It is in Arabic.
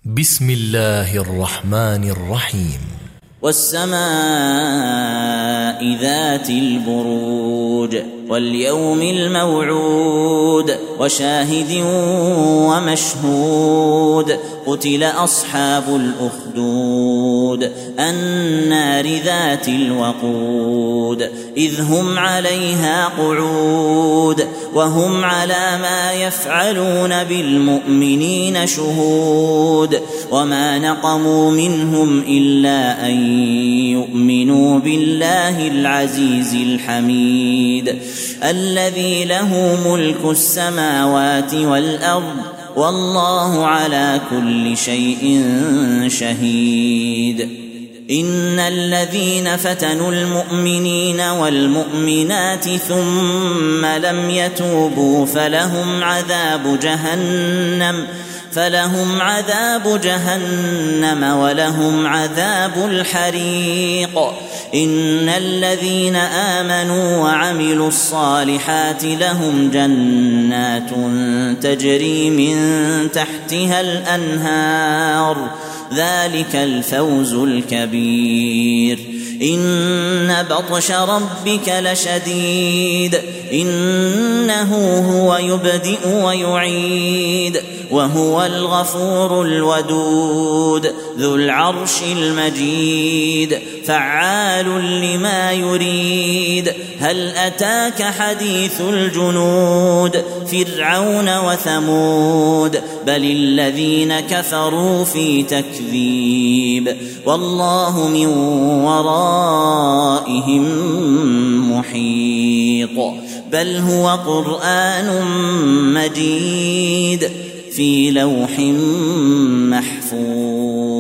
بسم الله الرحمن الرحيم. والسماء ذات البروج واليوم الموعود وشاهد ومشهود قتل أصحاب الأخدود النار ذات الوقود إذ هم عليها قعود وهم على ما يفعلون بالمؤمنين شهود وما نقموا منهم إلا أن يؤمنوا بالله العزيز الحميد الذي له ملك السماوات والأرض والله على كل شيء شهيد. إن الذين فتنوا المؤمنين والمؤمنات ثم لم يتوبوا فلهم عذاب جهنم ولهم عذاب الحريق. إن الذين آمنوا وعملوا الصالحات لهم جنات تجري من تحتها الأنهار ذلك الفوز الكبير. إن بطش ربك لشديد إنه هو يبدئ ويعيد وهو الغفور الودود ذو العرش المجيد فعال لما يريد. هل أتاك حديث الجنود فرعون وثمود بل الذين كفروا في تكذيب والله من ورائهم محيط. بل هو قرآن مجيد في لوح محفوظ.